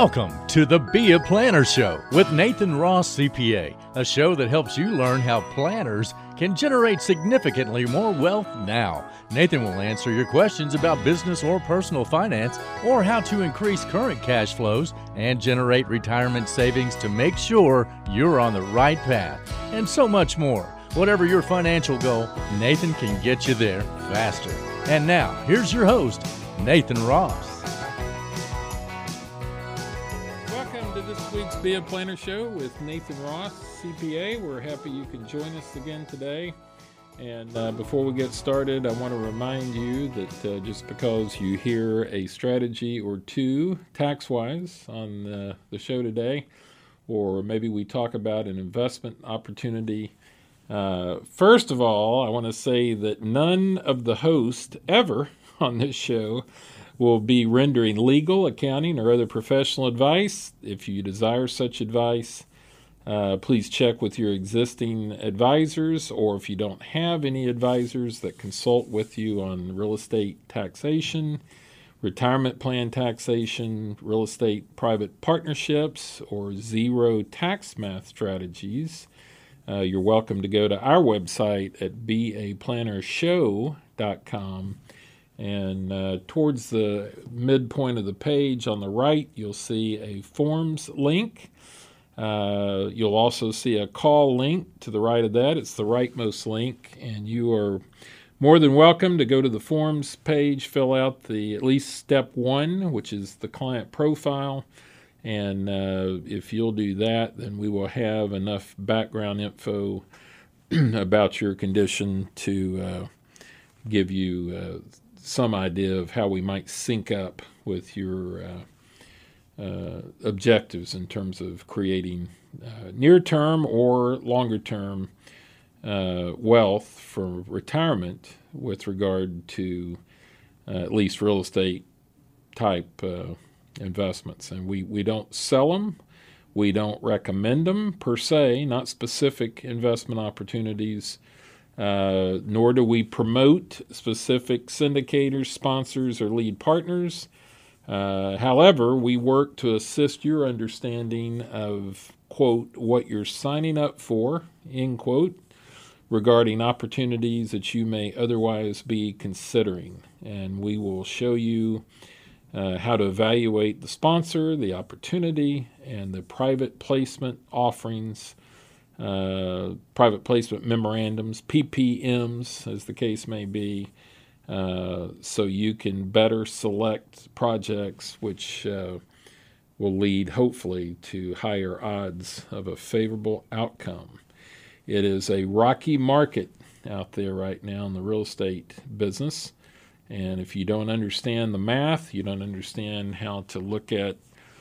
Welcome to the Be a Planner Show with Nathan Ross, CPA, a show that helps you learn how planners can generate significantly more wealth now. Nathan will answer your questions about business or personal finance, or how to increase current cash flows and generate retirement savings to make sure you're on the right path, and so much more. Whatever your financial goal, Nathan can get you there faster. And now, here's your host, Nathan Ross. Welcome to this week's Be a Planner Show with Nathan Ross, CPA. We're happy you can join us again today. And before we get started, I want to remind you that just because you hear a strategy or two tax-wise on the show today, or maybe we talk about an investment opportunity, first of all, I want to say that none of the hosts ever on this show will be rendering legal, accounting, or other professional advice. If you desire such advice, please check with your existing advisors, or if you don't have any advisors that consult with you on real estate taxation, retirement plan taxation, real estate private partnerships, or zero tax math strategies, you're welcome to go to our website at beaplannershow.com. And towards the midpoint of the page on the right, you'll see a forms link. You'll also see a call link to the right of that. It's the rightmost link, and you are more than welcome to go to the forms page, fill out the at least step one, which is the client profile. And if you'll do that, then we will have enough background info about your condition to give you some idea of how we might sync up with your objectives in terms of creating near-term or longer-term wealth for retirement with regard to at least real estate type investments. And we don't sell them. We don't recommend them per se, not specific investment opportunities. Nor do we promote specific syndicators, sponsors, or lead partners. However, we work to assist your understanding of, quote, what you're signing up for, end quote, regarding opportunities that you may otherwise be considering. And we will show you how to evaluate the sponsor, the opportunity, and the private placement offerings, private placement memorandums, PPMs, as the case may be, so you can better select projects which will lead, hopefully, to higher odds of a favorable outcome. It is a rocky market out there right now in the real estate business, and if you don't understand the math, you don't understand how to look at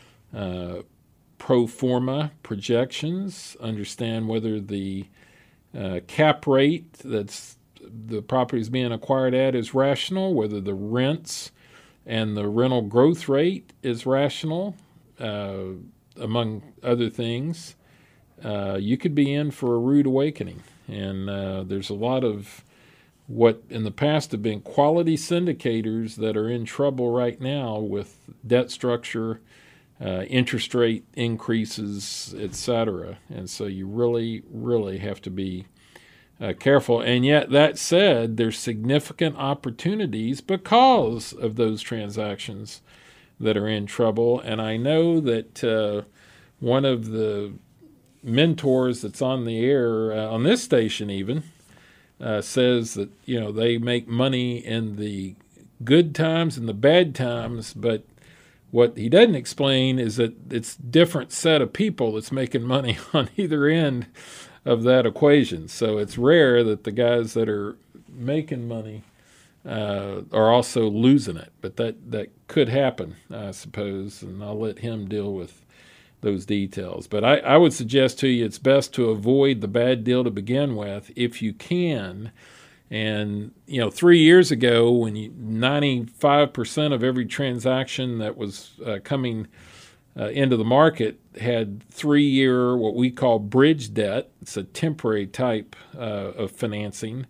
pro forma projections, understand whether the cap rate that's the property is being acquired at is rational, whether the rents and the rental growth rate is rational, among other things, you could be in for a rude awakening. And there's a lot of what in the past have been quality syndicators that are in trouble right now with debt structure, interest rate increases, etc. And so you really, really have to be careful. And yet, that said, there's significant opportunities because of those transactions that are in trouble. And I know that one of the mentors that's on the air, on this station even, says that, they make money in the good times and the bad times, but what he doesn't explain is that it's a different set of people that's making money on either end of that equation. So it's rare that the guys that are making money are also losing it. But that could happen, I suppose, and I'll let him deal with those details. But I would suggest to you it's best to avoid the bad deal to begin with if you can. And, 3 years ago, when 95% of every transaction that was coming into the market had 3-year, what we call bridge debt. It's a temporary type of financing.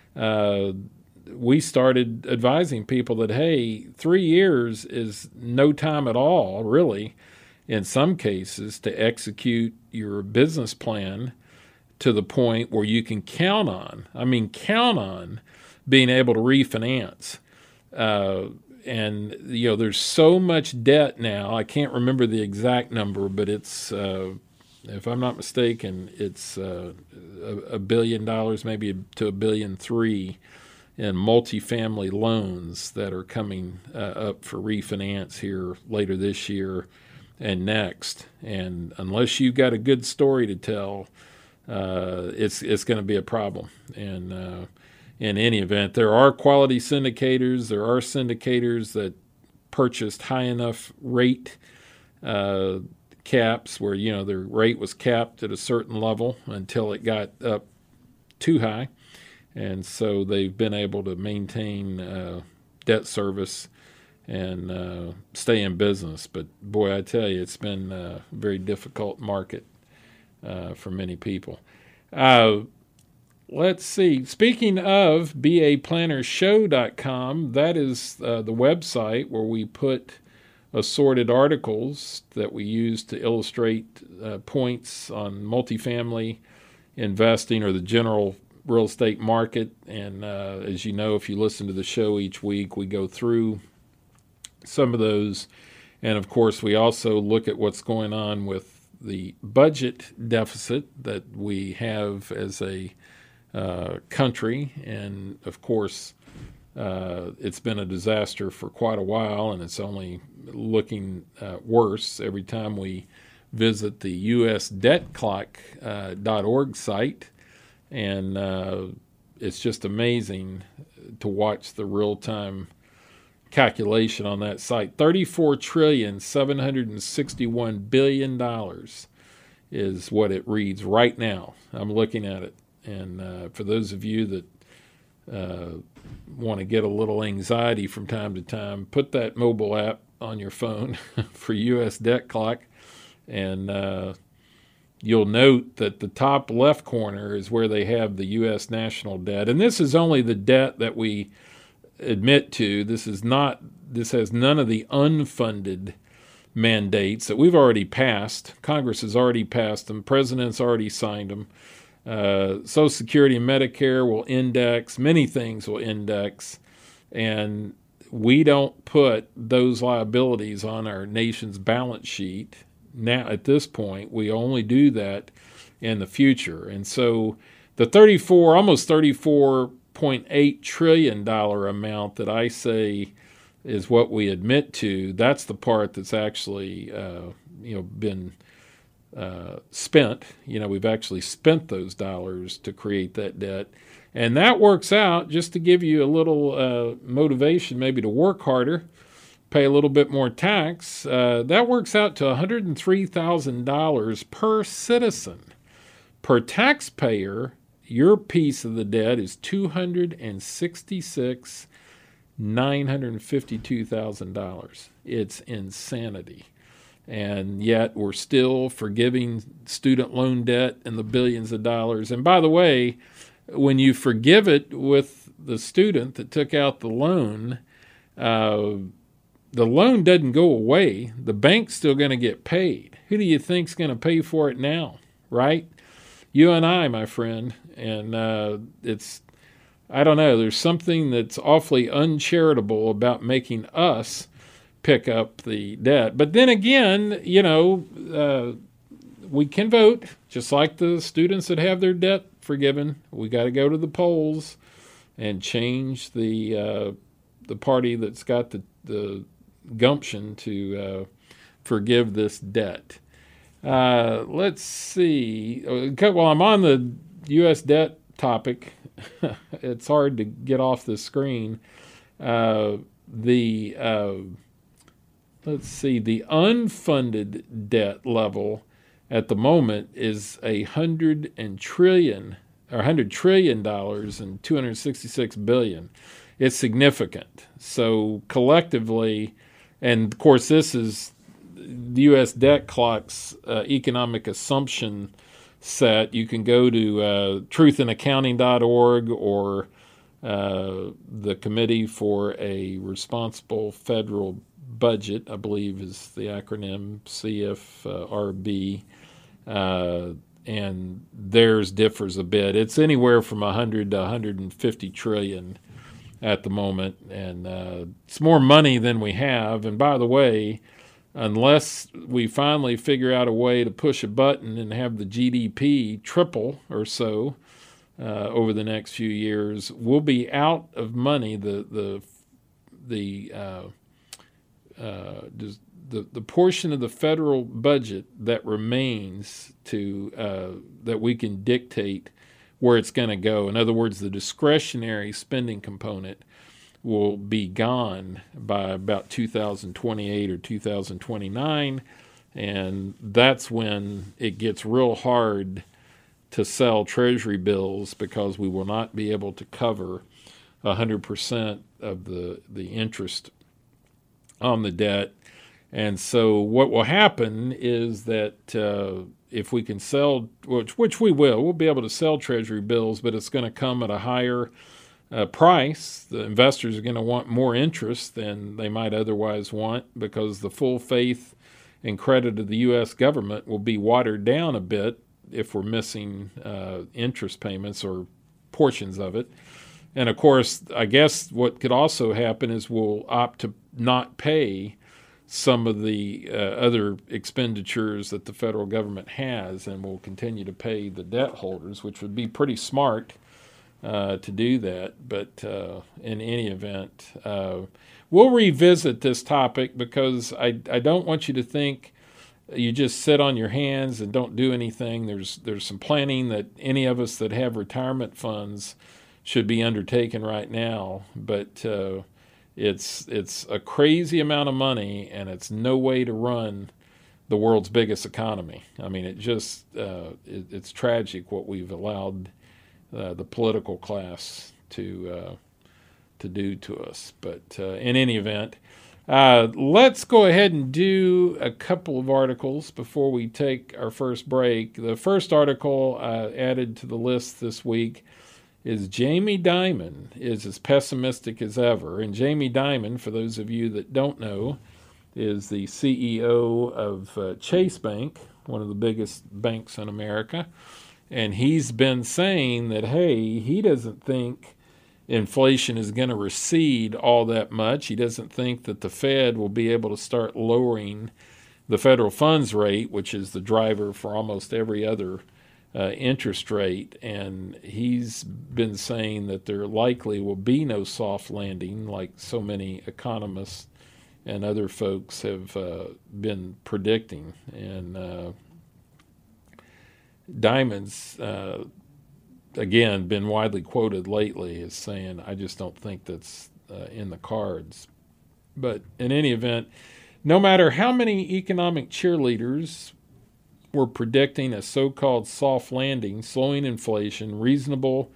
We started advising people that, hey, 3 years is no time at all, really. in some cases, to execute your business plan to the point where you can count on being able to refinance. And, there's so much debt now. I can't remember the exact number, but it's, if I'm not mistaken, it's $1 billion, maybe to $1.3 billion in multifamily loans that are coming up for refinance here later this year and next. And unless you've got a good story to tell, it's going to be a problem. And in any event, there are quality syndicators. There are syndicators that purchased high enough rate caps where, their rate was capped at a certain level until it got up too high. And so they've been able to maintain debt service and stay in business. But boy, I tell you, it's been a very difficult market for many people. Let's see. Speaking of baplannershow.com, that is the website where we put assorted articles that we use to illustrate points on multifamily investing or the general real estate market. And as you know, if you listen to the show each week, we go through some of those. And of course, we also look at what's going on with the budget deficit that we have as a country. And of course, it's been a disaster for quite a while, and it's only looking worse every time we visit the usdebtclock.org site. And it's just amazing to watch the real-time calculation on that site. $34,761 billion is what it reads right now. I'm looking at it. And for those of you that want to get a little anxiety from time to time, put that mobile app on your phone for US Debt Clock, and you'll note that the top left corner is where they have the U.S. national debt. And this is only the debt that we admit to. This has none of the unfunded mandates that we've already passed. Congress has already passed them. President's already signed them. Social Security and Medicare will index. Many things will index. And we don't put those liabilities on our nation's balance sheet. Now, at this point, we only do that in the future. And so the almost $34.8 trillion amount that I say is what we admit to, that's the part that's actually, been spent. We've actually spent those dollars to create that debt. And that works out, just to give you a little motivation maybe to work harder, pay a little bit more tax, that works out to $103,000 per citizen. Per taxpayer, your piece of the debt is $266,952,000. It's insanity. And yet we're still forgiving student loan debt in the billions of dollars. And by the way, when you forgive it with the student that took out the loan doesn't go away. The bank's still going to get paid. Who do you think's going to pay for it now, right? You and I, my friend. And I don't know, there's something that's awfully uncharitable about making us pick up the debt. But then again, we can vote, just like the students that have their debt forgiven. We got to go to the polls and change the party that's got the gumption to forgive this debt. Let's see. Well, I'm on the U.S. debt topic. It's hard to get off the screen. Let's see. The unfunded debt level at the moment is $100 trillion and $266 billion. It's significant. So collectively, and of course this is the U.S. Debt Clock's economic assumption set. You can go to truthinaccounting.org or The Committee for a Responsible Federal Budget, I believe is the acronym, CFRB, and theirs differs a bit. It's anywhere from 100 to 150 trillion at the moment, and it's more money than we have. And by the way, unless we finally figure out a way to push a button and have the GDP triple or so over the next few years, we'll be out of money. The portion of the federal budget that remains to that we can dictate where it's going to go. In other words, the discretionary spending component will be gone by about 2028 or 2029, and that's when it gets real hard to sell Treasury bills, because we will not be able to cover 100% of the interest on the debt. And so what will happen is that if we can sell, which we will, we'll be able to sell Treasury bills, but it's going to come at a higher price. The investors are going to want more interest than they might otherwise want, because the full faith and credit of the U.S. government will be watered down a bit if we're missing interest payments or portions of it. And of course, I guess what could also happen is we'll opt to not pay some of the other expenditures that the federal government has, and we'll continue to pay the debt holders, which would be pretty smart to do that. But in any event, we'll revisit this topic, because I don't want you to think you just sit on your hands and don't do anything. There's some planning that any of us that have retirement funds should be undertaking right now. But it's a crazy amount of money, and it's no way to run the world's biggest economy. I mean, it's tragic what we've allowed the political class to do to us. But in any event, let's go ahead and do a couple of articles before we take our first break. The first article added to the list this week is Jamie Dimon is as pessimistic as ever. And Jamie Dimon, for those of you that don't know, is the CEO of Chase Bank, one of the biggest banks in America. And he's been saying that, hey, he doesn't think inflation is going to recede all that much. He doesn't think that the Fed will be able to start lowering the federal funds rate, which is the driver for almost every other interest rate. And he's been saying that there likely will be no soft landing, like so many economists and other folks have been predicting. And Dimon's again, been widely quoted lately as saying, I just don't think that's in the cards. But in any event, no matter how many economic cheerleaders were predicting a so-called soft landing, slowing inflation, reasonable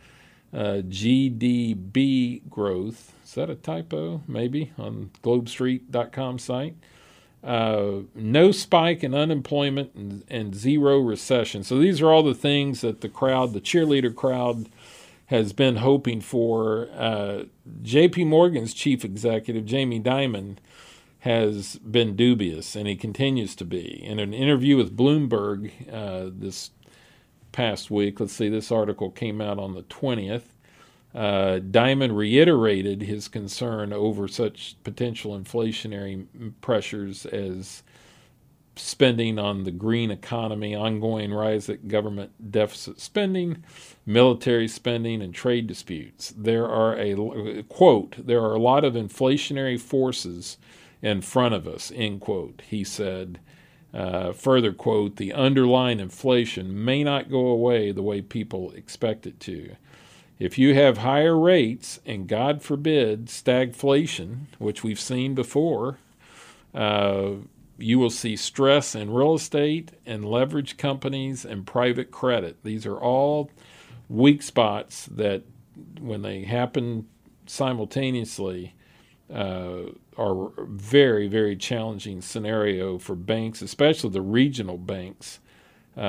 GDP growth, is that a typo? Maybe on globestreet.com site. No spike in unemployment and zero recession. So these are all the things that the cheerleader crowd, has been hoping for. J.P. Morgan's chief executive, Jamie Dimon, has been dubious, and he continues to be. In an interview with Bloomberg this past week, let's see, this article came out on the 20th, Dimon reiterated his concern over such potential inflationary pressures as spending on the green economy, ongoing rise in government deficit spending, military spending, and trade disputes. There are there are a lot of inflationary forces in front of us, end quote, he said. Further quote, the underlying inflation may not go away the way people expect it to. If you have higher rates and, God forbid, stagflation, which we've seen before, you will see stress in real estate and leverage companies and private credit. These are all weak spots that, when they happen simultaneously, are very, very challenging scenario for banks, especially the regional banks,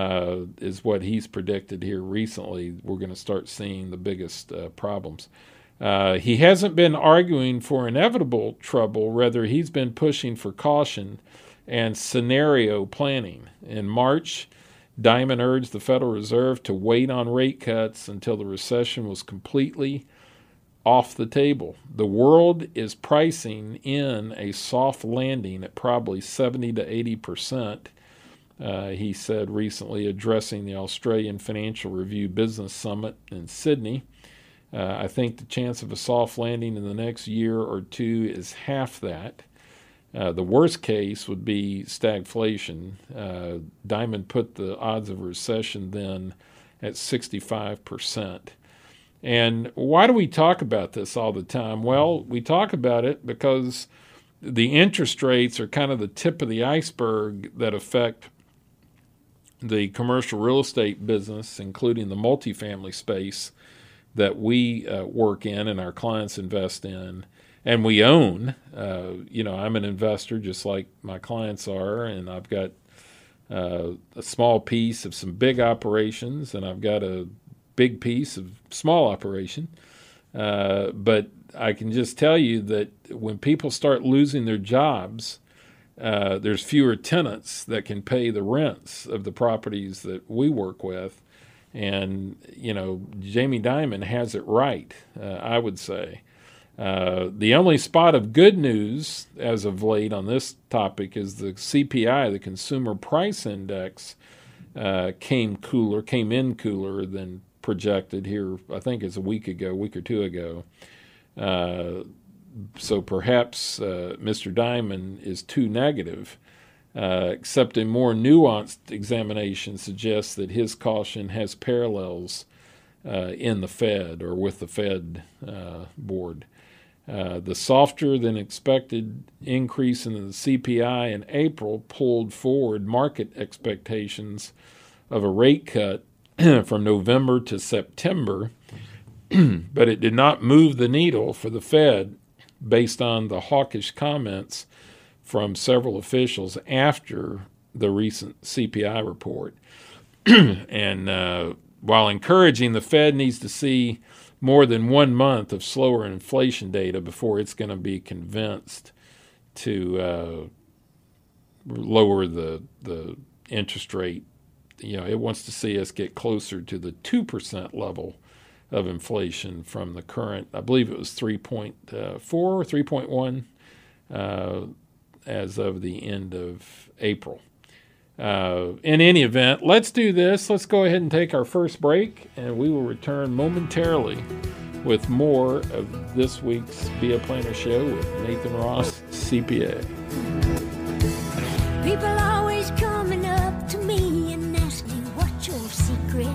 is what he's predicted here recently. We're going to start seeing the biggest problems. He hasn't been arguing for inevitable trouble. Rather, he's been pushing for caution and scenario planning. In March, Dimon urged the Federal Reserve to wait on rate cuts until the recession was completely off the table. The world is pricing in a soft landing at probably 70 to 80%, he said recently, addressing the Australian Financial Review Business Summit in Sydney. I think the chance of a soft landing in the next year or two is half that. The worst case would be stagflation. Dimon put the odds of recession then at 65%. And why do we talk about this all the time? Well, we talk about it because the interest rates are kind of the tip of the iceberg that affect the commercial real estate business, including the multifamily space that we work in and our clients invest in and we own. I'm an investor just like my clients are, and I've got a small piece of some big operations, and I've got a big piece of small operation. But I can just tell you that when people start losing their jobs, there's fewer tenants that can pay the rents of the properties that we work with. And, Jamie Dimon has it right, I would say. The only spot of good news as of late on this topic is the CPI, the Consumer Price Index, came in cooler than projected here, I think it's a week or two ago. So perhaps Mr. Dimon is too negative, except a more nuanced examination suggests that his caution has parallels in the Fed or with the Fed board. The softer than expected increase in the CPI in April pulled forward market expectations of a rate cut from November to September, but it did not move the needle for the Fed based on the hawkish comments from several officials after the recent CPI report. And while encouraging, the Fed needs to see more than 1 month of slower inflation data before it's going to be convinced to lower the interest rate. It wants to see us get closer to the 2% level of inflation from the current, I believe it was 3.4 or 3.1 as of the end of April. In any event, let's do this. Let's go ahead and take our first break, and we will return momentarily with more of this week's Be a Planner Show with Nathan Ross, CPA. People always coming up to me and asking what's your secret.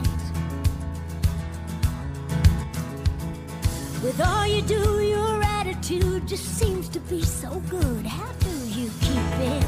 With all you do, your attitude just seems to be so good. How do you keep it?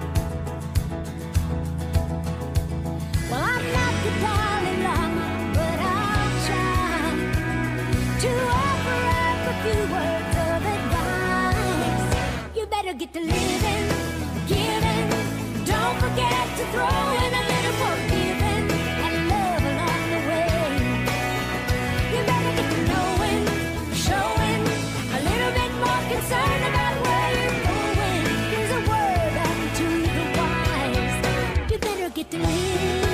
Well, I'm not the Dalai Lama, but I'll try to offer up a few words of advice. You better get to living, giving. Don't forget to throw in a little forgiving and love along the way. You better get to knowing, showing a little bit more concern about where you're going. Here's a word out to the wise. You better get to living.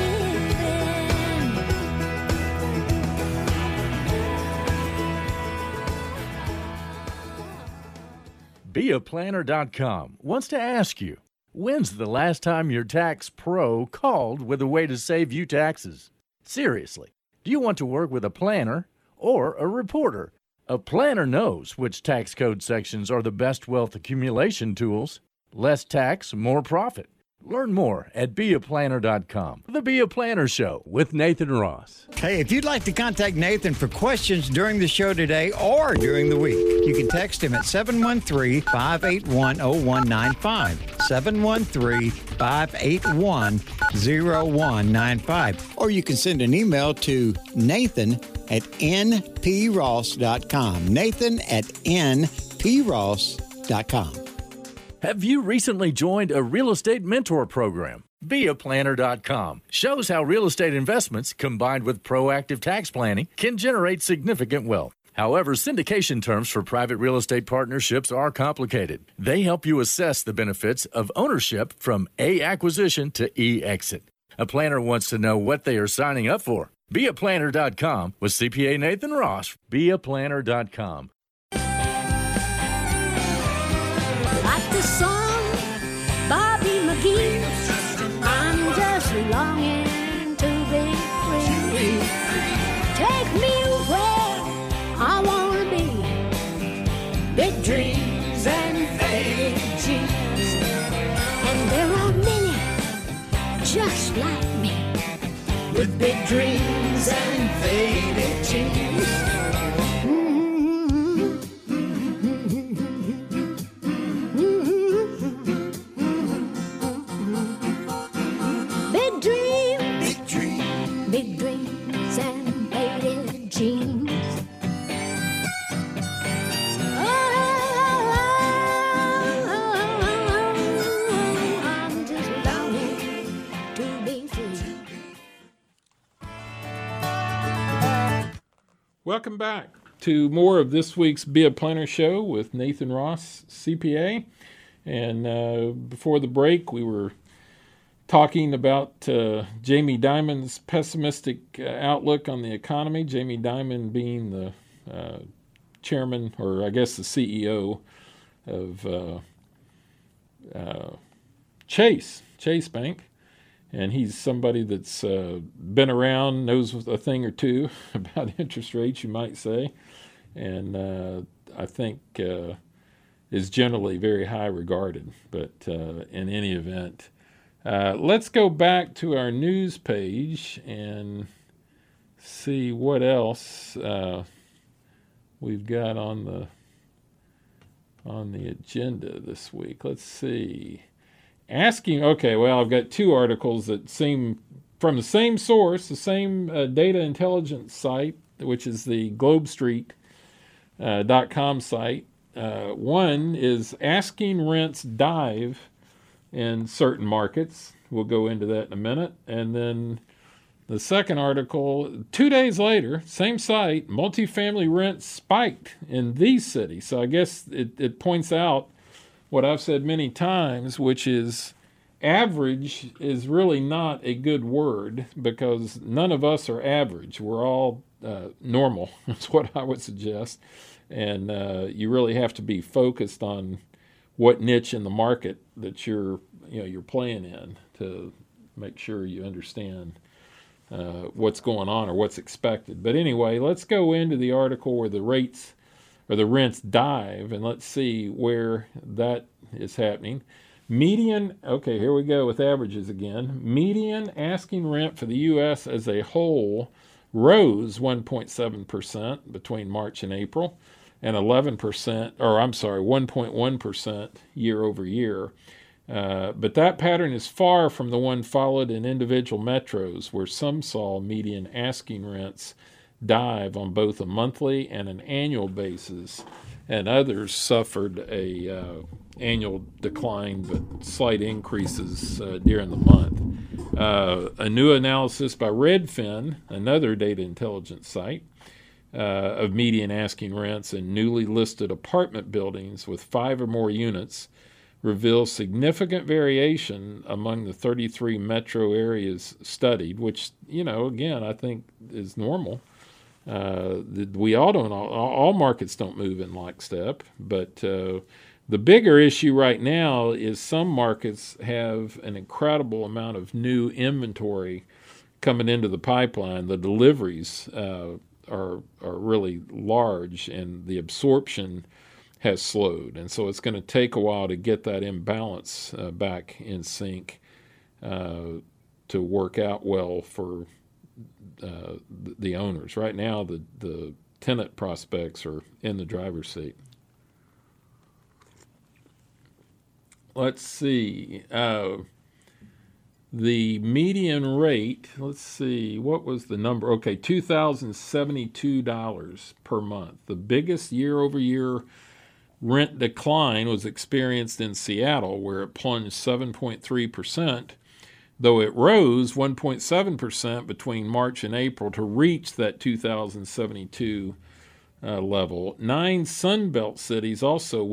BeAPlanner.com wants to ask you, when's the last time your tax pro called with a way to save you taxes? Seriously, do you want to work with a planner or a reporter? A planner knows which tax code sections are the best wealth accumulation tools. Less tax, more profit. Learn more at BeAPlanner.com. The Be a Planner Show with Nathan Ross. Hey, if you'd like to contact Nathan for questions during the show today or during the week, you can text him at 713-581-0195. 713-581-0195. Or you can send an email to nathan@npross.com. nathan@npross.com. Have you recently joined a real estate mentor program? BeAPlanner.com shows how real estate investments combined with proactive tax planning can generate significant wealth. However, syndication terms for private real estate partnerships are complicated. They help you assess the benefits of ownership from A, acquisition to E, exit. A planner wants to know what they are signing up for. BeAPlanner.com with CPA Nathan Ross. BeAPlanner.com. Like the song, Bobby McGee. I'm just longing to be free. Take me where I want to be. Big dreams and faded dreams. And there are many just like me, with big dreams and faded dreams. Big dreams, big dreams and faded dreams. I'm just longing to be free. Welcome back to more of this week's Be a Planner Show with Nathan Ross, CPA. And before the break, we were talking about Jamie Dimon's pessimistic outlook on the economy. Jamie Dimon being the chairman, or I guess the CEO of Chase Bank. And he's somebody that's been around, knows a thing or two about interest rates, you might say. And I think is generally very high regarded. But in any event, let's go back to our news page and see what else we've got on the agenda this week. Let's see. I've got two articles that seem from the same source, the same data intelligence site, which is the globestreet.com site. One is asking rents dive in certain markets. We'll go into that in a minute. And then the second article, 2 days later, same site, multifamily rents spiked in these cities. So I guess it points out what I've said many times, which is average is really not a good word, because none of us are average. We're all normal. That's what I would suggest. And you really have to be focused on what niche in the market that you're playing in to make sure you understand what's going on or what's expected. But anyway, let's go into the article where the rates or the rents dive, and let's see where that is happening. Median, okay, here we go with averages again. Median asking rent for the U.S. as a whole rose 1.7% between March and April, and 1.1% year over year. But that pattern is far from the one followed in individual metros, where some saw median asking rents dive on both a monthly and an annual basis, and others suffered a annual decline but slight increases during the month. A new analysis by Redfin, another data intelligence site, of median asking rents in newly listed apartment buildings with 5 or more units reveals significant variation among the 33 metro areas studied, which, again, I think is normal. We all markets don't move in lockstep, but the bigger issue right now is some markets have an incredible amount of new inventory coming into the pipeline. The deliveries are really large, and the absorption has slowed, and so it's going to take a while to get that imbalance back in sync to work out well for the owners. Right now, the tenant prospects are in the driver's seat. Let's see. The median rate, let's see, what was the number? Okay, $2,072 per month. The biggest year-over-year rent decline was experienced in Seattle, where it plunged 7.3%, though it rose 1.7% between March and April to reach that $2,072 level. 9 Sunbelt cities also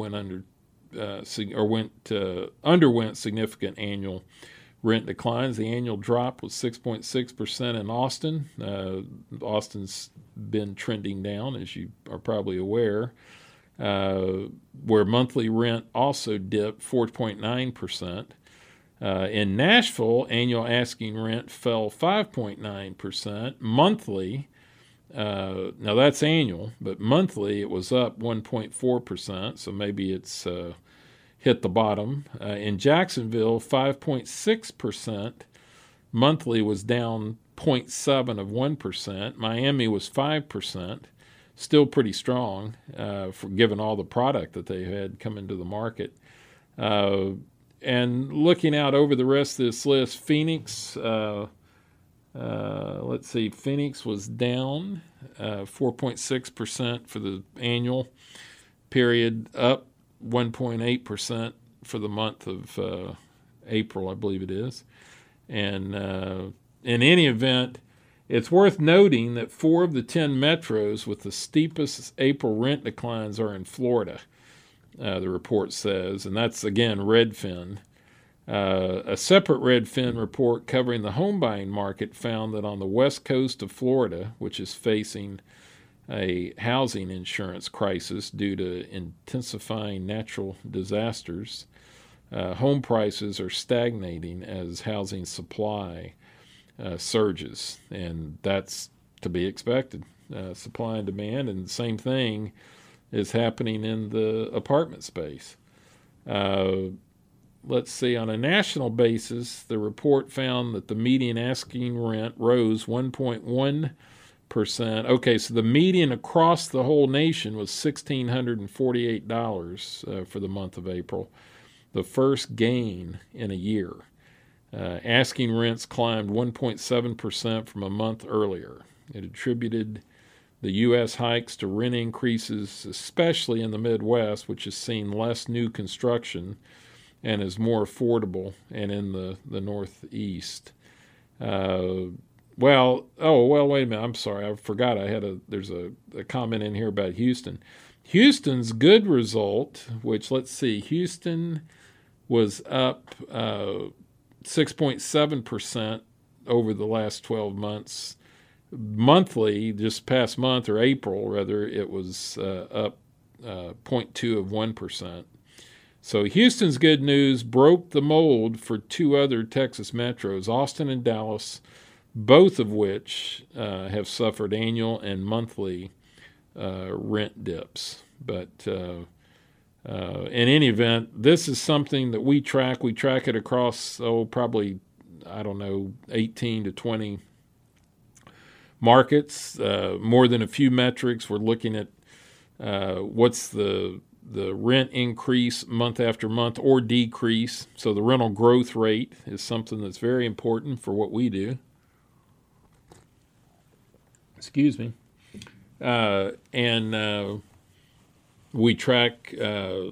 underwent significant annual rent declines. The annual drop was 6.6% in Austin. Austin's been trending down, as you are probably aware, where monthly rent also dipped 4.9%. In Nashville, annual asking rent fell 5.9%. Monthly, now that's annual, but monthly it was up 1.4%, so maybe it's hit the bottom. In Jacksonville, 5.6%. Monthly was down 0.7 of 1%. Miami was 5%. Still pretty strong, for given all the product that they had come into the market. And looking out over the rest of this list, Phoenix, Phoenix was down 4.6% for the annual period, up 1.8% for the month of April, I believe it is. And in any event, it's worth noting that 4 of the 10 metros with the steepest April rent declines are in Florida, the report says, and that's, again, Redfin. A separate Redfin report covering the home buying market found that on the west coast of Florida, which is facing a housing insurance crisis due to intensifying natural disasters, home prices are stagnating as housing supply surges, and that's to be expected. Supply and demand, and the same thing is happening in the apartment space. Let's see, on a national basis, the report found that the median asking rent rose 1.1%. Okay, so the median across the whole nation was $1,648 for the month of April, the first gain in a year. Asking rents climbed 1.7% from a month earlier. It attributed the U.S. hikes to rent increases, especially in the Midwest, which has seen less new construction and is more affordable, and in the Northeast. Wait a minute, I'm sorry, I forgot there's a comment in here about Houston. Houston's good result, which, let's see, Houston was up 6.7% over the last 12 months. Monthly, just past month, or April rather, it was up 0.2 of 1%. So Houston's good news broke the mold for 2 other Texas metros, Austin and Dallas, both of which have suffered annual and monthly rent dips. But in any event, this is something that we track. We track it across, probably, 18 to 20 markets, more than a few metrics. We're looking at what's the rent increase month after month or decrease. So the rental growth rate is something that's very important for what we do. Excuse me. And we track, new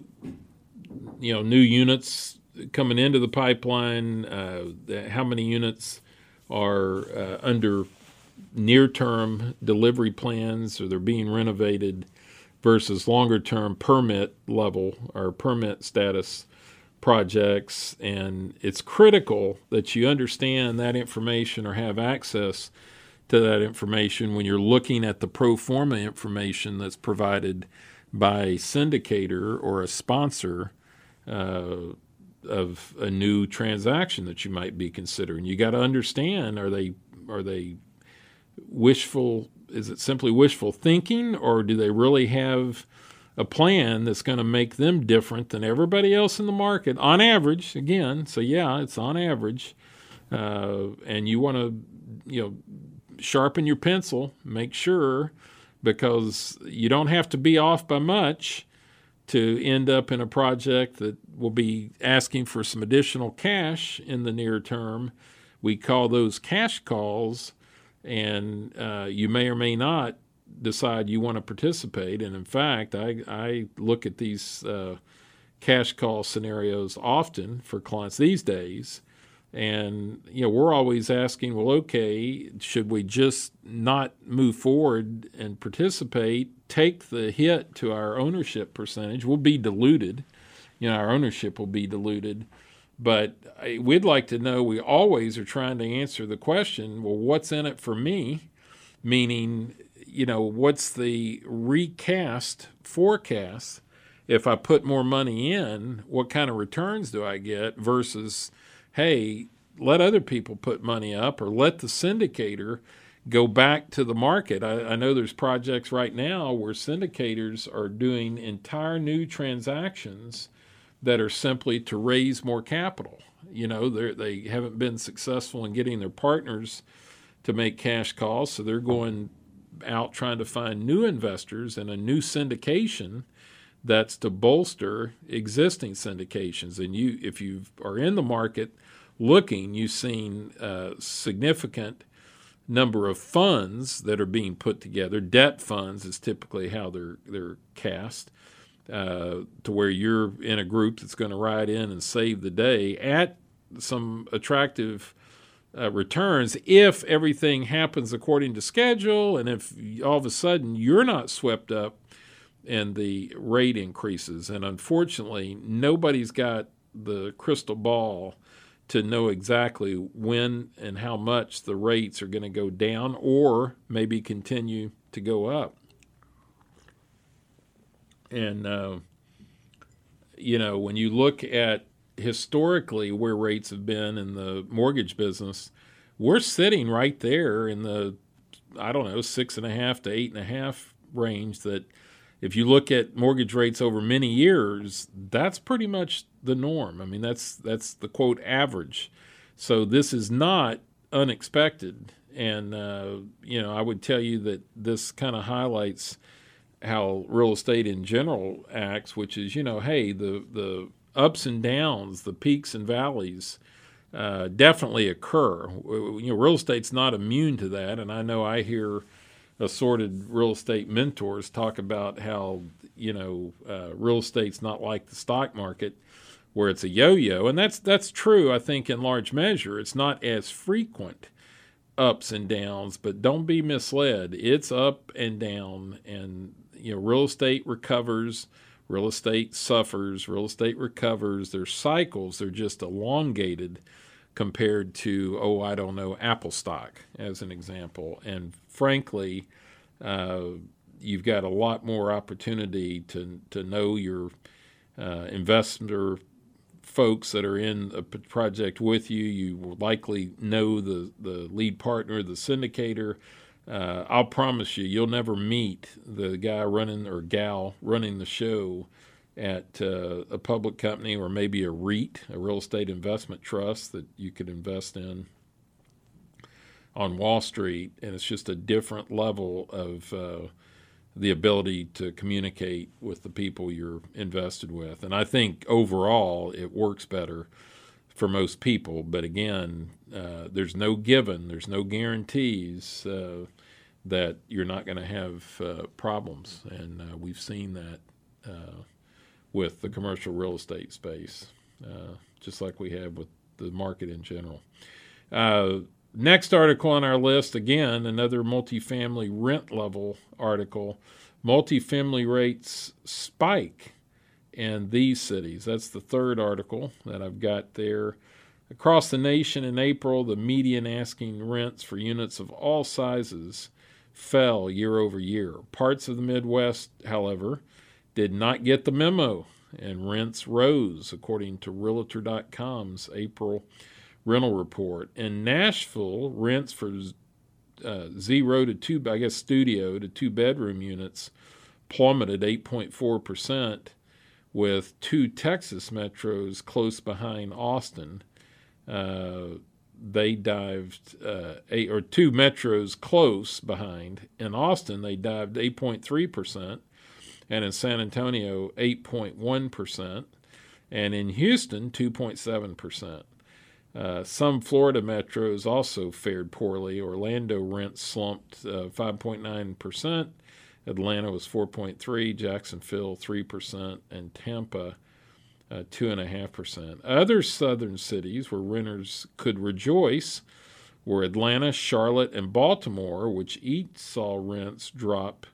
units coming into the pipeline, how many units are under near-term delivery plans, or they're being renovated, versus longer-term permit level or permit status projects. And it's critical that you understand that information or have access to that information when you're looking at the pro forma information that's provided by a syndicator or a sponsor of a new transaction that you might be considering. You got to understand, are they wishful? Is it simply wishful thinking, or do they really have a plan that's going to make them different than everybody else in the market on average? Again, so yeah, it's on average, and you want to, sharpen your pencil, make sure, because you don't have to be off by much to end up in a project that will be asking for some additional cash in the near term. We call those cash calls. And you may or may not decide you want to participate. And in fact, I look at these cash call scenarios often for clients these days, And, we're always asking, well, okay, should we just not move forward and participate, take the hit to our ownership percentage? We'll be diluted. Our ownership will be diluted. But we'd like to know, we always are trying to answer the question, well, what's in it for me? Meaning, what's the recast forecast? If I put more money in, what kind of returns do I get versus, hey, let other people put money up or let the syndicator go back to the market. I know there's projects right now where syndicators are doing entire new transactions that are simply to raise more capital. They haven't been successful in getting their partners to make cash calls, so they're going out trying to find new investors in a new syndication that's to bolster existing syndications. And if you are in the market looking, you've seen a significant number of funds that are being put together. Debt funds is typically how they're cast, to where you're in a group that's going to ride in and save the day at some attractive returns if everything happens according to schedule, and if all of a sudden you're not swept up in the rate increases. And unfortunately, nobody's got the crystal ball to know exactly when and how much the rates are going to go down or maybe continue to go up. And, when you look at historically where rates have been in the mortgage business, we're sitting right there in the, 6.5 to 8.5 range. That if you look at mortgage rates over many years, that's pretty much the norm. I mean, that's the quote average. So this is not unexpected. And, I would tell you that this kind of highlights how real estate in general acts, which is, hey, the ups and downs, the peaks and valleys definitely occur. Real estate's not immune to that. And I know I hear assorted real estate mentors talk about how, real estate's not like the stock market where it's a yo-yo. And that's true, I think, in large measure. It's not as frequent ups and downs, but don't be misled. It's up and down, and, real estate recovers, real estate suffers, real estate recovers. Their cycles are just elongated compared to, Apple stock, as an example. And frankly, you've got a lot more opportunity to know your investor folks that are in a project with you. You will likely know the lead partner, the syndicator. I'll promise you'll never meet the guy running or gal running the show at a public company or maybe a REIT, a real estate investment trust that you could invest in on Wall Street. And it's just a different level of the ability to communicate with the people you're invested with. And I think overall it works better for most people. But again, there's no given, there's no guarantees that you're not going to have problems. And we've seen that with the commercial real estate space, just like we have with the market in general. Next article on our list, again, another multifamily rent level article. Multifamily rates spike in these cities. That's the third article that I've got there. Across the nation in April, the median asking rents for units of all sizes fell year over year. Parts of the Midwest, however, did not get the memo, and rents rose, according to Realtor.com's April rental report. In Nashville, rents for 0 to 2, studio to 2-bedroom units plummeted 8.4%, with two Texas metros close behind Austin. They dived, two metros close behind. In Austin, they dived 8.3%, and in San Antonio, 8.1%, and in Houston, 2.7%. Some Florida metros also fared poorly. Orlando rents slumped 5.9%. Atlanta was 4.3%, Jacksonville 3%, and Tampa 2.5%. Other southern cities where renters could rejoice were Atlanta, Charlotte, and Baltimore, which each saw rents drop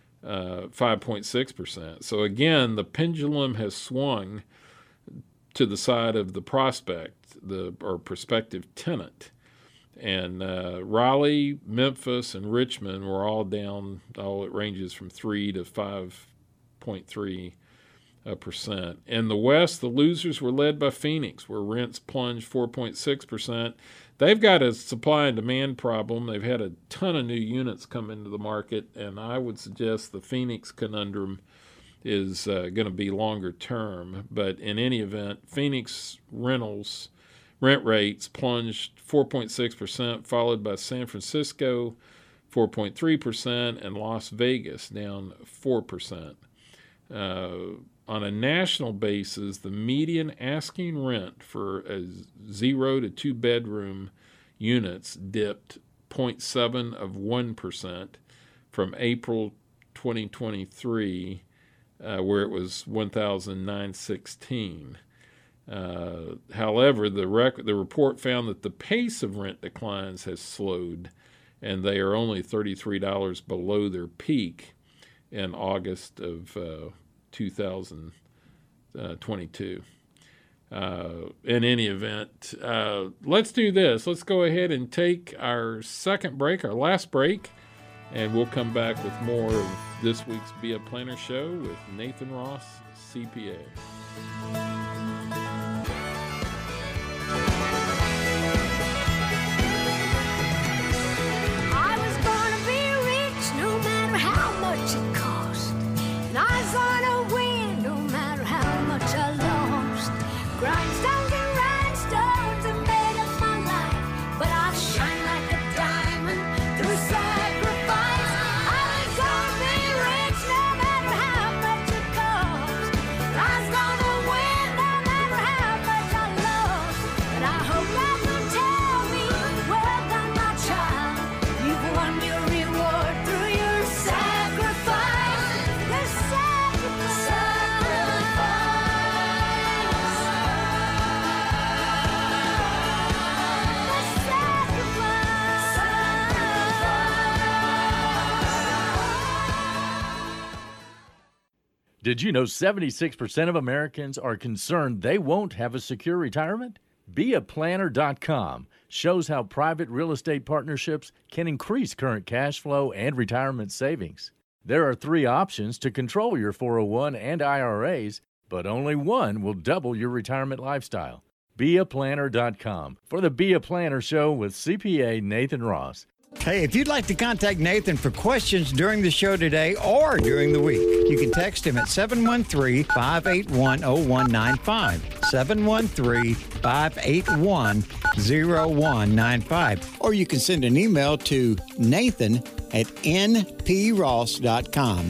5.6%. So again, the pendulum has swung to the side of the prospect, or prospective tenant. And Raleigh, Memphis, and Richmond were all down. It ranges from 3 to 5.3%. In the West, the losers were led by Phoenix, where rents plunged 4.6%. They've got a supply and demand problem. They've had a ton of new units come into the market, and I would suggest the Phoenix conundrum is going to be longer term. But in any event, Phoenix rent rates plunged 4.6%, followed by San Francisco 4.3%, and Las Vegas down 4%. On a national basis, the median asking rent for a 0 to 2 bedroom units dipped 0.7% from April 2023, where it was 1,916. However, the report found that the pace of rent declines has slowed, and they are only $33 below their peak in August of 2022. In any event, let's do this. Let's go ahead and take our second break, our last break, and we'll come back with more of this week's Be a Planner Show with Nathan Ross, CPA. I was gonna be rich no matter how much it cost. And I was gonna win no matter how much I lost. Grindstones and rhinestones are made of my life, but I shine like a diamond through sacrifice. I was gonna be rich no matter how much it cost. I was gonna win no matter how much I lost. But I hope that you'll tell me, well done, my child. You've won your reward through your sacrifice. The Did you know 76% of Americans are concerned they won't have a secure retirement? BeAPlanner.com shows how private real estate partnerships can increase current cash flow and retirement savings. There are 3 options to control your 401 and IRAs, but only one will double your retirement lifestyle. BeAPlanner.com for the Be a Planner Show with CPA Nathan Ross. Hey, if you'd like to contact Nathan for questions during the show today or during the week, you can text him at 713-581-0195, 713-581-0195, or you can send an email to nathan@npross.com,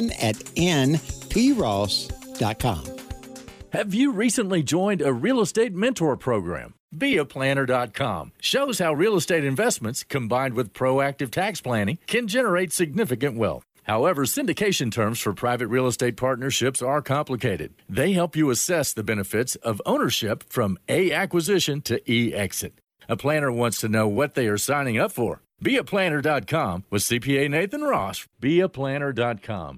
nathan@npross.com. Have you recently joined a real estate mentor program? BeAPlanner.com shows how real estate investments combined with proactive tax planning can generate significant wealth. However, syndication terms for private real estate partnerships are complicated. They help you assess the benefits of ownership from A, acquisition, to E, exit. A planner wants to know what they are signing up for. BeAPlanner.com with CPA Nathan Ross. BeAPlanner.com.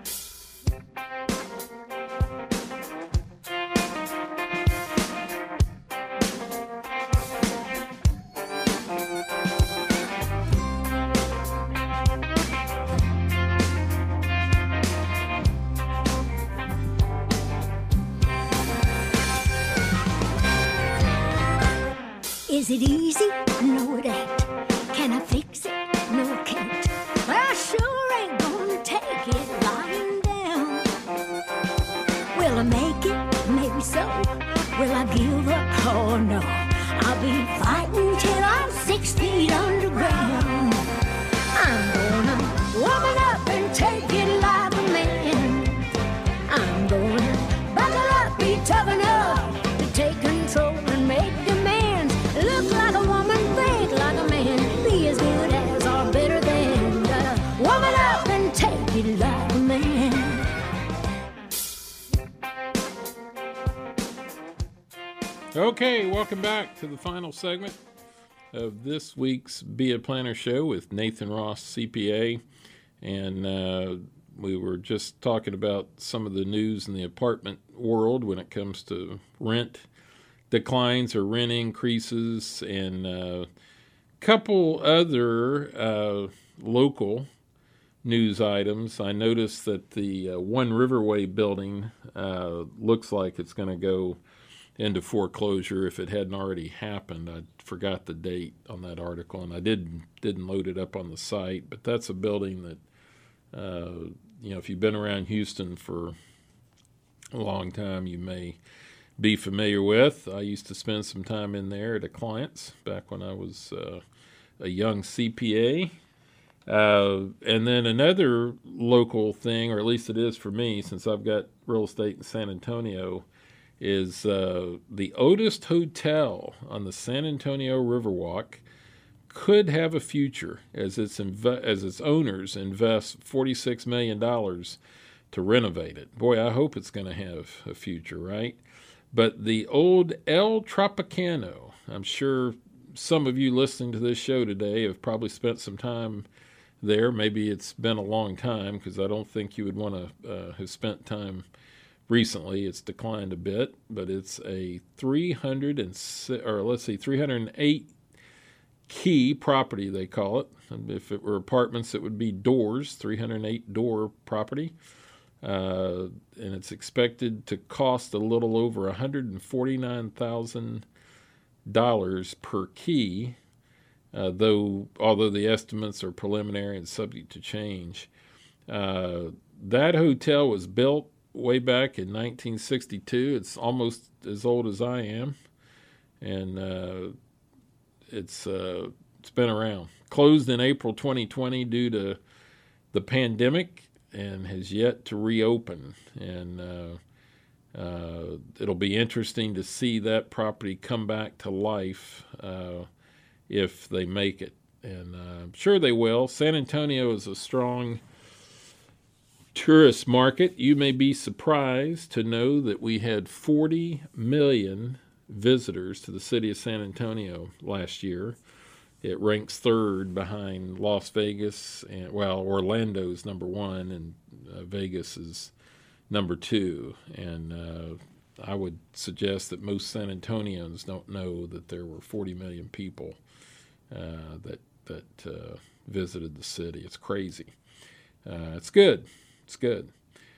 Is it easy? No, it ain't. Can I fix it? No, I can't. But I sure ain't gonna take it lying down. Will I make it? Maybe so. Will I give up? Oh no. I'll be fighting till I'm 6 feet underground. I'm gonna woman up and take it like a man. I'm gonna buckle up, be tough enough to take control and make demands. Look like a woman, Okay, welcome back to the final segment of this week's Be a Planner Show with Nathan Ross, CPA. And we were just talking about some of the news in the apartment world when it comes to rent declines or rent increases, and a couple other local news items. I noticed that the One Riverway building looks like it's going to go into foreclosure if it hadn't already happened. I forgot the date on that article, and I didn't load it up on the site. But that's a building that, if you've been around Houston for a long time, you may be familiar with. I used to spend some time in there at a client's back when I was a young CPA. And then another local thing, or at least it is for me, since I've got real estate in San Antonio, is the Otis Hotel on the San Antonio Riverwalk could have a future as its owners invest $46 million to renovate it. Boy, I hope it's going to have a future, right? But the old El Tropicano, I'm sure some of you listening to this show today have probably spent some time there. Maybe it's been a long time, because I don't think you would want to have spent time recently. It's declined a bit, but it's a 308 key property, they call it. And if it were apartments, it would be doors, 308 door property. And it's expected to cost a little over $149,000 per key, although the estimates are preliminary and subject to change. That hotel was built way back in 1962. It's almost as old as I am, and it's been around. Closed in April 2020 due to the pandemic, and has yet to reopen. And it'll be interesting to see that property come back to life if they make it, and I'm sure they will. San Antonio is a strong tourist market. You may be surprised to know that we had 40 million visitors to the city of San Antonio last year. It ranks third behind Las Vegas, and Orlando's number one, and Vegas is number two. And I would suggest that most San Antonians don't know that there were 40 million people that visited the city. It's crazy. It's good. It's good.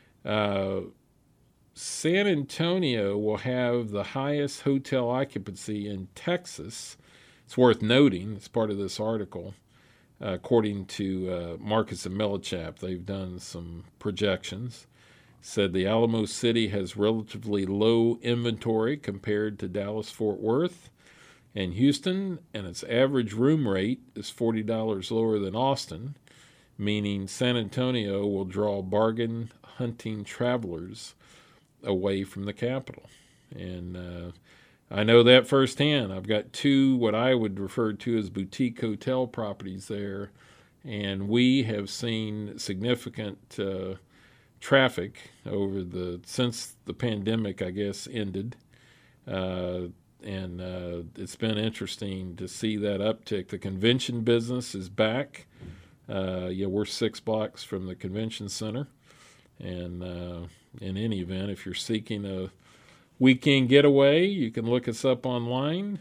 San Antonio will have the highest hotel occupancy in Texas. It's worth noting, it's part of this article, according to Marcus and Millichap. They've done some projections. Said the Alamo City has relatively low inventory compared to Dallas-Fort Worth and Houston, and its average room rate is $40 lower than Austin, meaning San Antonio will draw bargain hunting travelers away from the capital. And I know that firsthand. I've got two what I would refer to as boutique hotel properties there, and we have seen significant traffic since the pandemic, I guess, ended. And it's been interesting to see that uptick. The convention business is back. We're 6 blocks from the convention center. And in any event, if you're seeking a weekend getaway, you can look us up online.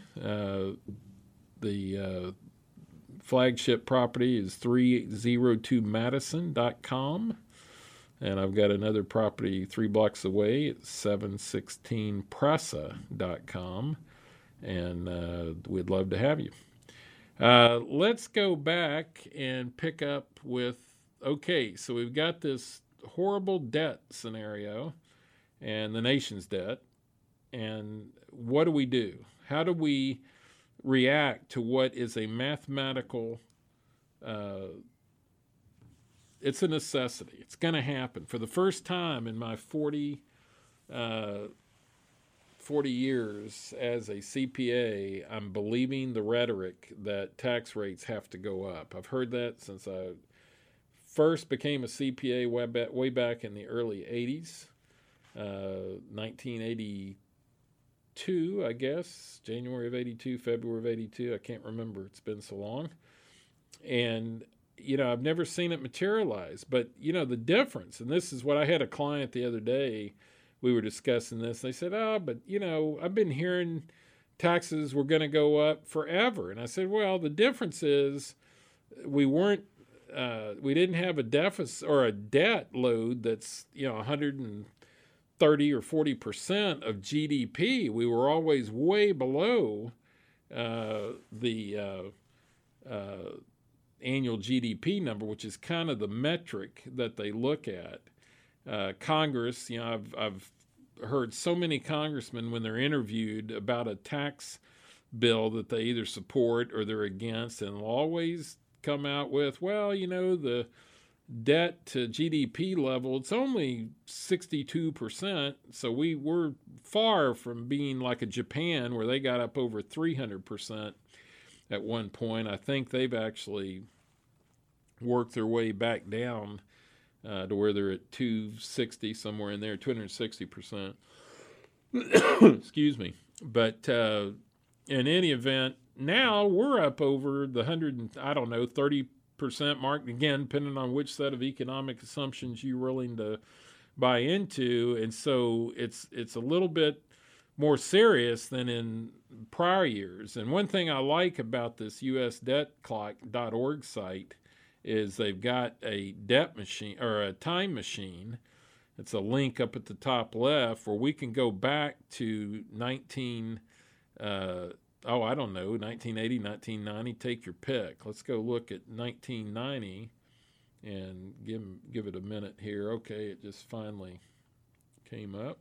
The flagship property is 302madison.com. And I've got another property 3 blocks away at 716prasa.com. And we'd love to have you. Let's go back and pick up with, so we've got this horrible debt scenario and the nation's debt. And what do? How do we react to what is a mathematical, it's a necessity. It's going to happen. For the first time in my 40 years as a CPA, I'm believing the rhetoric that tax rates have to go up. I've heard that since I first became a CPA way back in the early 80s, 1980. '82, I guess, January of '82, February of '82. I can't remember. It's been so long. And, I've never seen it materialize. But, the difference, and this is what I had a client the other day, we were discussing this. They said, but, I've been hearing taxes were going to go up forever. And I said, well, the difference is we didn't have a deficit or a debt load that's, 130 or 40% of GDP. We were always way below the annual GDP number, which is kind of the metric that they look at. Congress, I've heard so many congressmen when they're interviewed about a tax bill that they either support or they're against, and they'll always come out with, well, the debt to GDP level, it's only 62%. So we're far from being like a Japan where they got up over 300% at one point. I think they've actually worked their way back down to where they're at 260, somewhere in there, 260%. Excuse me. But in any event, now we're up over the 30% mark, again, depending on which set of economic assumptions you're willing to buy into. And so it's a little bit more serious than in prior years. And one thing I like about this usdebtclock.org site is they've got a debt machine or a time machine. It's a link up at the top left where we can go back to 1980, 1990, take your pick. Let's go look at 1990 and give it a minute here. Okay, it just finally came up.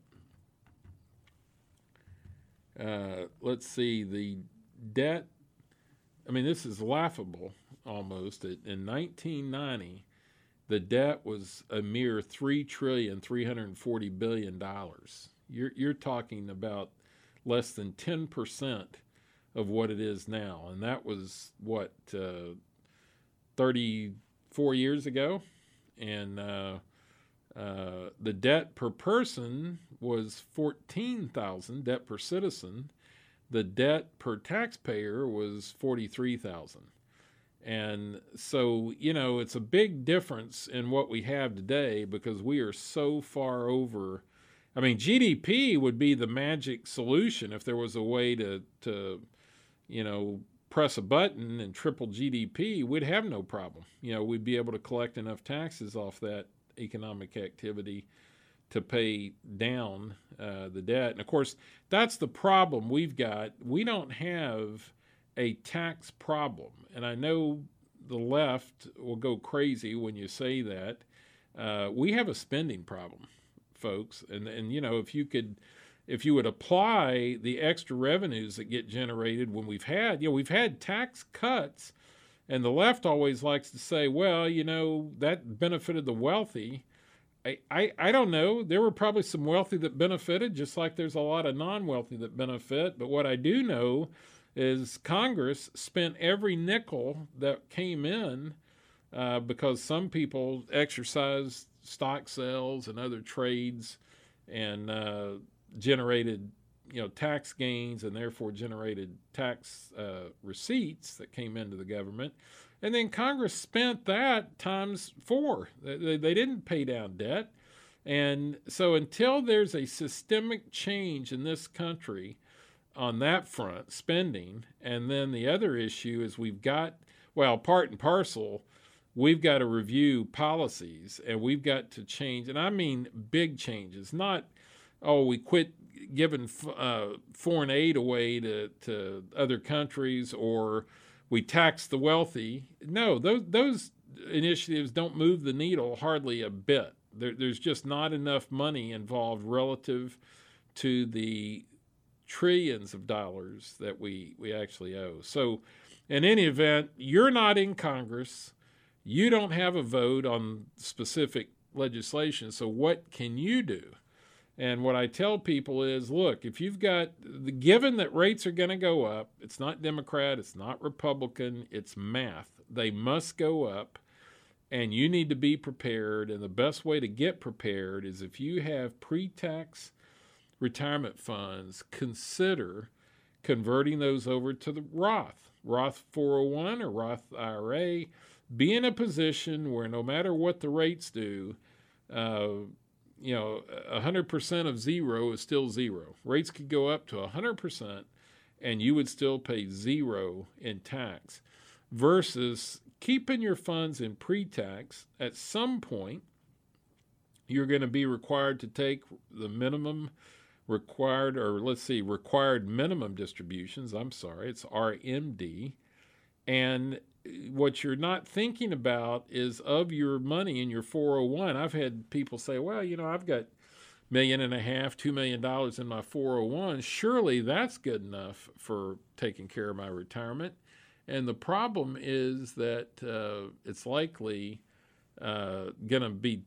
Let's see, the debt, this is laughable almost. In 1990, the debt was a mere $3.340 billion. You're talking about less than 10% of what it is now. And that was, 34 years ago? And the debt per person was $14,000, debt per citizen. The debt per taxpayer was $43,000. And so, it's a big difference in what we have today because we are so far over. GDP would be the magic solution if there was a way to press a button and triple GDP. We'd have no problem. We'd be able to collect enough taxes off that economic activity to pay down the debt. And of course, that's the problem we've got. We don't have a tax problem. And I know the left will go crazy when you say that. We have a spending problem, folks. And if you would apply the extra revenues that get generated when we've had tax cuts, and the left always likes to say, well, that benefited the wealthy. I don't know. There were probably some wealthy that benefited, just like there's a lot of non-wealthy that benefit. But what I do know is Congress spent every nickel that came in because some people exercised stock sales and other trades and generated tax gains and therefore generated tax receipts that came into the government. And then Congress spent that times 4. They didn't pay down debt. And so until there's a systemic change in this country on that front, spending, and then the other issue is we've got, part and parcel, we've got to review policies and we've got to change. And I mean big changes, not, we quit giving foreign aid away to other countries or we tax the wealthy. No, those initiatives don't move the needle hardly a bit. There's just not enough money involved relative to the trillions of dollars that we actually owe. So in any event, you're not in Congress. You don't have a vote on specific legislation. So what can you do? And what I tell people is, look, if you've got, given that rates are going to go up, it's not Democrat, it's not Republican, it's math. They must go up, and you need to be prepared. And the best way to get prepared is if you have pre-tax retirement funds, consider converting those over to the Roth 401 or Roth IRA. Be in a position where no matter what the rates do, 100% of zero is still zero. Rates could go up to 100% and you would still pay zero in tax, versus keeping your funds in pre-tax. At some point, you're going to be required to take the required minimum distributions. It's RMD. And what you're not thinking about is of your money in your 401. I've had people say, well, I've got $1.5 million, $2 million in my 401. Surely that's good enough for taking care of my retirement. And the problem is that it's likely going to be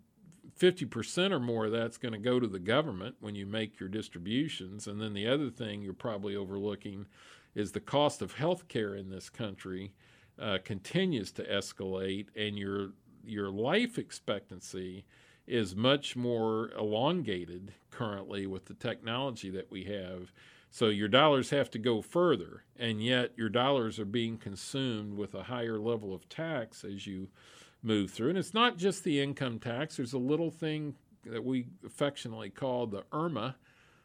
50% or more of that's going to go to the government when you make your distributions. And then the other thing you're probably overlooking is the cost of health care in this country continues to escalate, and your life expectancy is much more elongated currently with the technology that we have. So your dollars have to go further, and yet your dollars are being consumed with a higher level of tax as you move through. And it's not just the income tax. There's a little thing that we affectionately call the IRMA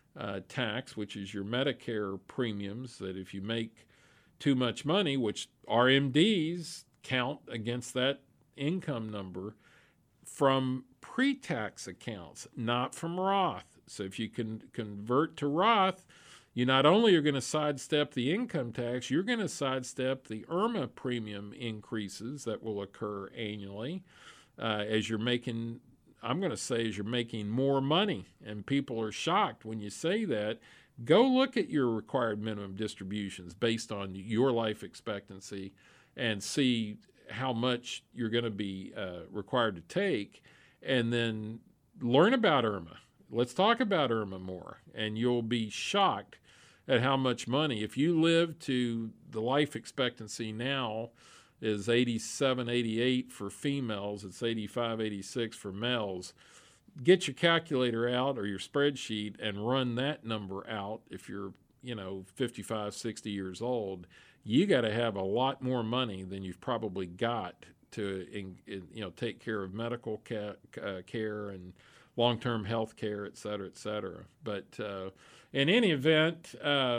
tax, which is your Medicare premiums, that if you make too much money, which RMDs count against that income number, from pre-tax accounts, not from Roth. So if you can convert to Roth, you not only are going to sidestep the income tax, you're going to sidestep the IRMA premium increases that will occur annually as you're making, as you're making more money. And people are shocked when you say that. Go look at your required minimum distributions based on your life expectancy and see how much you're going to be required to take, and then learn about IRMA. Let's talk about IRMA more, and you'll be shocked at how much money. If you live to the life expectancy now is 87, 88 for females, it's 85, 86 for males. Get your calculator out or your spreadsheet and run that number out. If you're 55, 60 years old, you got to have a lot more money than you've probably got to take care of medical care and long-term health care, et cetera, et cetera. But in any event,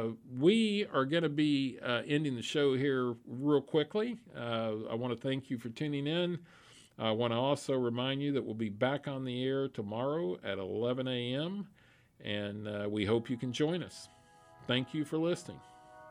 we are going to be ending the show here real quickly. I want to thank you for tuning in. I want to also remind you that we'll be back on the air tomorrow at 11 a.m., and we hope you can join us. Thank you for listening.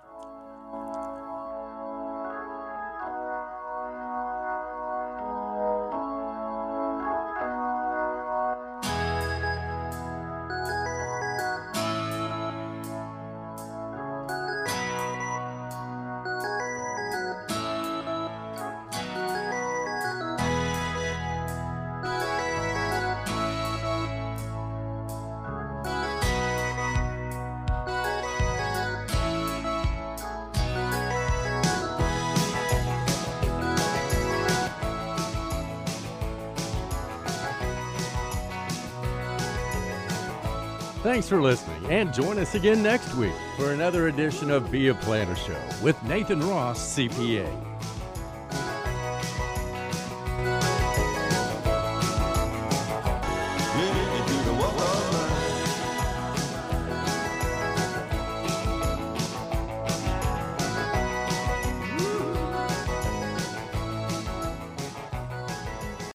Thanks for listening, and join us again next week for another edition of Be a Planner Show with Nathan Ross, CPA.